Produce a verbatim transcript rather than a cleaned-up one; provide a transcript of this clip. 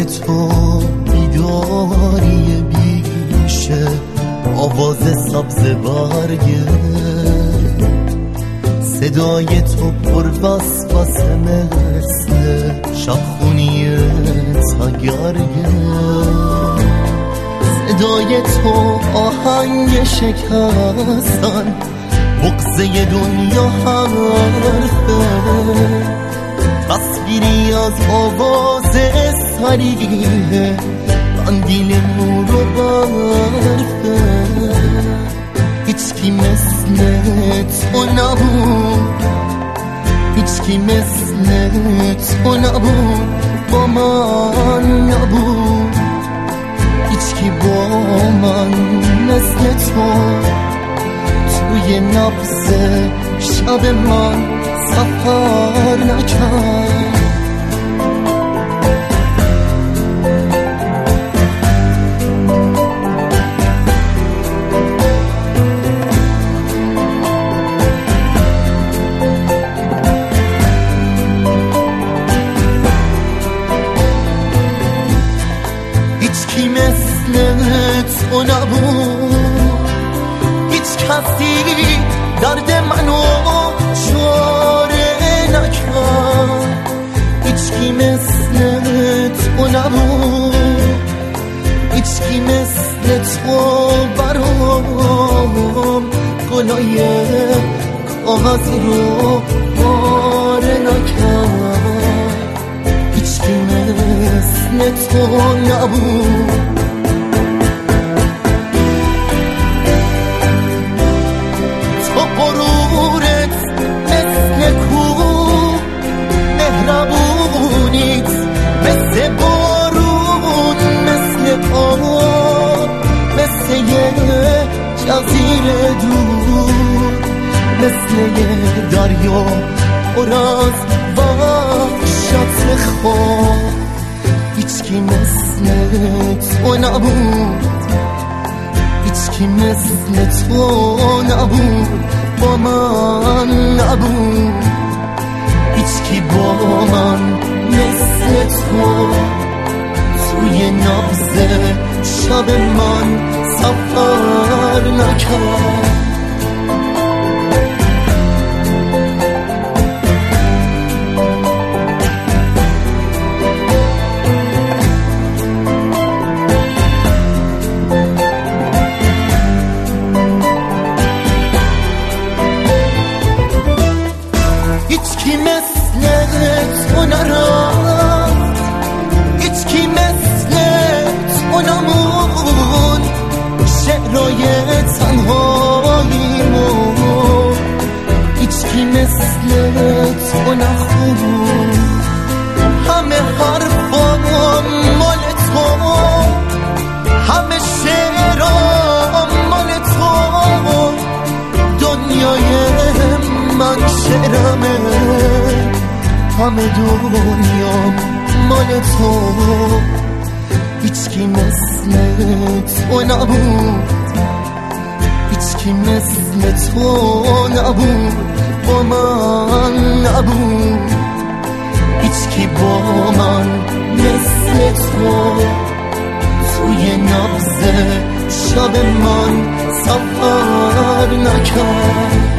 تو بیداری بیشه، آواز سبز برگه، صدای تو پر وسوسه مثل شبخونی تگرگه، صدای تو آهنگ شکستن، بغضه دنیا حرفه، تصویری از آواز سریعه، قندیل نور و برفه. هیچکی مثل تو نبود، هیچکی مثل تو نبود، با من نبود، هیچکی با من مثل تو توی نبض شب من سفر نکرد. هیچکی مثل تو نبود، هیچ کسی درد منو چاره نکرد. هیچکی مثل تو نبود، هیچکی مثل تو برام گلای کاغذی رو پاره نکرد. هیچکی مثل تو نبود. تو غرورت مثل کوه، مهربونیت مثل بارون، مثل آب، مثل یه جزیره دور، مثل یه دریا پر از وحشت خواب. هیچکی مثل تو نبود، هیچکی مثل تو نبود، با من نبود، هیچکی با من مثل تو توی نبض شب من سفر نکرد. هیچکی مثل تو نرفت، هیچکی مثل تو نمون، شعرهای تنهاییمو هیچکی مثل تو نخون. همه حرفام مال تو، همه شعرام مال تو، دنیای من شعرمه، همه دنیا مال تو. هیچکی مثل تو نبود، هیچکی مثل تو نبود، با من نبود، هیچکی با من مثل تو توی نبض شب من سفر نکرد.